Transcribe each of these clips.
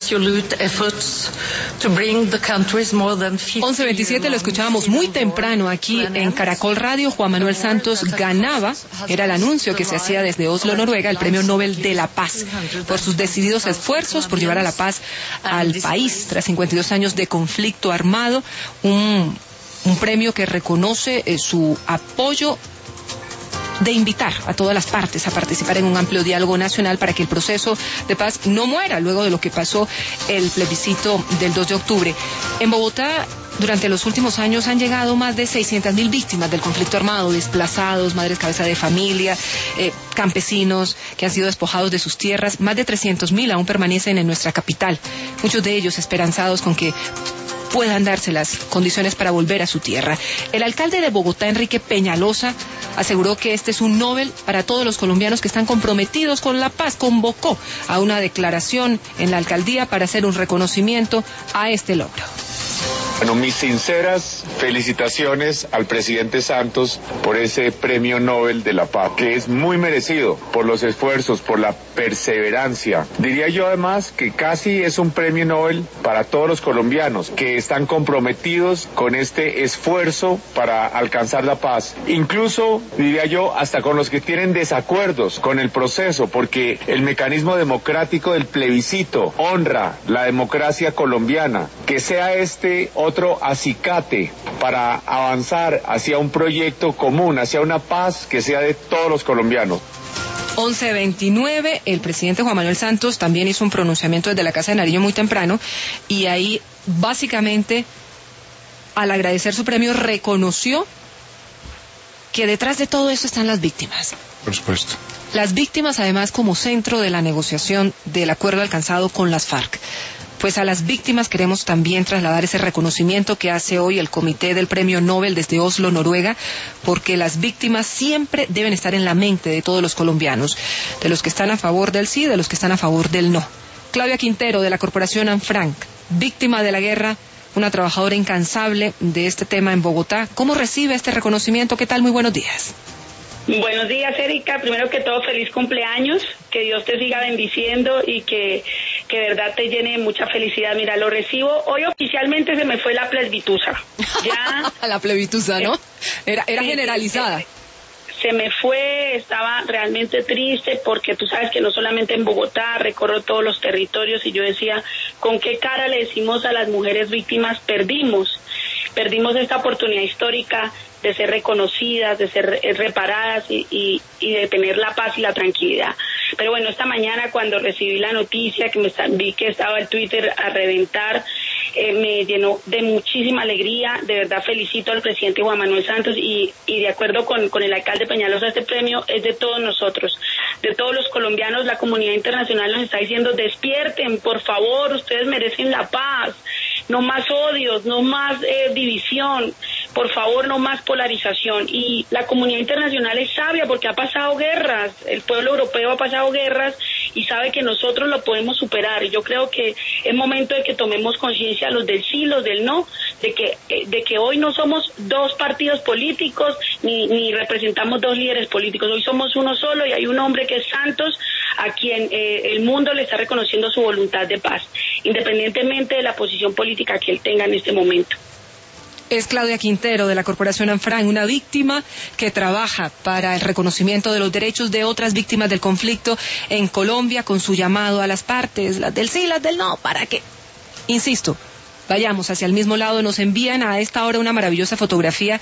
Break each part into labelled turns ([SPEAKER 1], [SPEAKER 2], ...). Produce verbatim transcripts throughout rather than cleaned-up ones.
[SPEAKER 1] once veintisiete lo escuchábamos muy temprano aquí en Caracol Radio. Juan Manuel Santos ganaba, era el anuncio que se hacía desde Oslo, Noruega, el Premio Nobel de la Paz, por sus decididos esfuerzos por llevar a la paz al país tras cincuenta y dos años de conflicto armado. Un, un premio que reconoce eh, su apoyo de invitar a todas las partes a participar en un amplio diálogo nacional para que el proceso de paz no muera luego de lo que pasó el plebiscito del dos de octubre. En Bogotá, durante los últimos años han llegado más de seiscientas mil víctimas del conflicto armado, desplazados, madres cabeza de familia, eh, campesinos que han sido despojados de sus tierras. Más de trescientos mil aún permanecen en nuestra capital, muchos de ellos esperanzados con que puedan darse las condiciones para volver a su tierra. El alcalde de Bogotá, Enrique Peñalosa, aseguró que este es un Nobel para todos los colombianos que están comprometidos con la paz. Convocó a una declaración en la alcaldía para hacer un reconocimiento a este logro.
[SPEAKER 2] Bueno, mis sinceras felicitaciones al presidente Santos por ese premio Nobel de la Paz, que es muy merecido por los esfuerzos, por la perseverancia. Diría yo además que casi es un premio Nobel para todos los colombianos que están comprometidos con este esfuerzo para alcanzar la paz. Incluso, diría yo, hasta con los que tienen desacuerdos con el proceso, porque el mecanismo democrático del plebiscito honra la democracia colombiana. Que sea este otro acicate para avanzar hacia un proyecto común, hacia una paz que sea de todos los colombianos.
[SPEAKER 1] once veintinueve, el presidente Juan Manuel Santos también hizo un pronunciamiento desde la Casa de Nariño muy temprano, y ahí básicamente, al agradecer su premio, reconoció que detrás de todo esto están las víctimas.
[SPEAKER 3] Por supuesto.
[SPEAKER 1] Las víctimas además como centro de la negociación del acuerdo alcanzado con las FARC. Pues a las víctimas queremos también trasladar ese reconocimiento que hace hoy el Comité del Premio Nobel desde Oslo, Noruega, porque las víctimas siempre deben estar en la mente de todos los colombianos, de los que están a favor del sí, de los que están a favor del no. Claudia Quintero, de la Corporación Anne Frank, víctima de la guerra, una trabajadora incansable de este tema en Bogotá. ¿Cómo recibe este reconocimiento? ¿Qué tal? Muy buenos días.
[SPEAKER 4] Buenos días, Erika. Primero que todo, feliz cumpleaños. Que Dios te siga bendiciendo y que, que de verdad te llene de mucha felicidad. Mira, lo recibo. Hoy oficialmente se me fue la plebitusa. Ya.
[SPEAKER 1] La plebitusa, ¿no? Era, era
[SPEAKER 4] sí,
[SPEAKER 1] generalizada.
[SPEAKER 4] Se me fue, estaba realmente triste porque tú sabes que no solamente en Bogotá, recorro todos los territorios y yo decía, ¿con qué cara le decimos a las mujeres víctimas? Perdimos, perdimos esta oportunidad histórica de ser reconocidas, de ser reparadas y, y, y de tener la paz y la tranquilidad. Pero bueno, esta mañana cuando recibí la noticia, que me vi que estaba el Twitter a reventar, eh, me llenó de muchísima alegría. De verdad felicito al presidente Juan Manuel Santos y, y de acuerdo con, con el alcalde Peñalosa, este premio es de todos nosotros, de todos los colombianos. La comunidad internacional nos está diciendo, despierten, por favor, ustedes merecen la paz, no más odios, no más eh, división, por favor, no más polarización. Y la comunidad internacional es sabia porque ha pasado guerras, el pueblo europeo ha pasado guerras y sabe que nosotros lo podemos superar. Y yo creo que es momento de que tomemos conciencia los del sí, los del no, de que de que hoy no somos dos partidos políticos ni, ni representamos dos líderes políticos, hoy somos uno solo y hay un hombre que es Santos, a quien eh, el mundo le está reconociendo su voluntad de paz, independientemente de la posición política que él tenga en este momento.
[SPEAKER 1] Es Claudia Quintero, de la Corporación Anne Frank, una víctima que trabaja para el reconocimiento de los derechos de otras víctimas del conflicto en Colombia, con su llamado a las partes, las del sí, las del no, para que, insisto, vayamos hacia el mismo lado. Nos envían a esta hora una maravillosa fotografía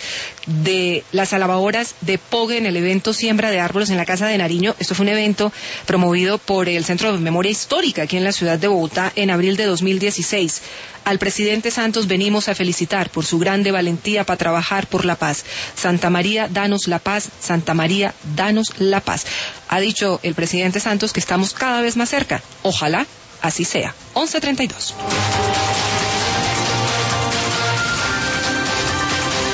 [SPEAKER 1] de las alabadoras de Pogue en el evento Siembra de Árboles en la Casa de Nariño. Esto fue un evento promovido por el Centro de Memoria Histórica aquí en la ciudad de Bogotá en abril de dos mil dieciséis. Al presidente Santos venimos a felicitar por su grande valentía para trabajar por la paz. Santa María, danos la paz. Santa María, danos la paz. Ha dicho el presidente Santos que estamos cada vez más cerca. Ojalá así sea. once treinta y dos.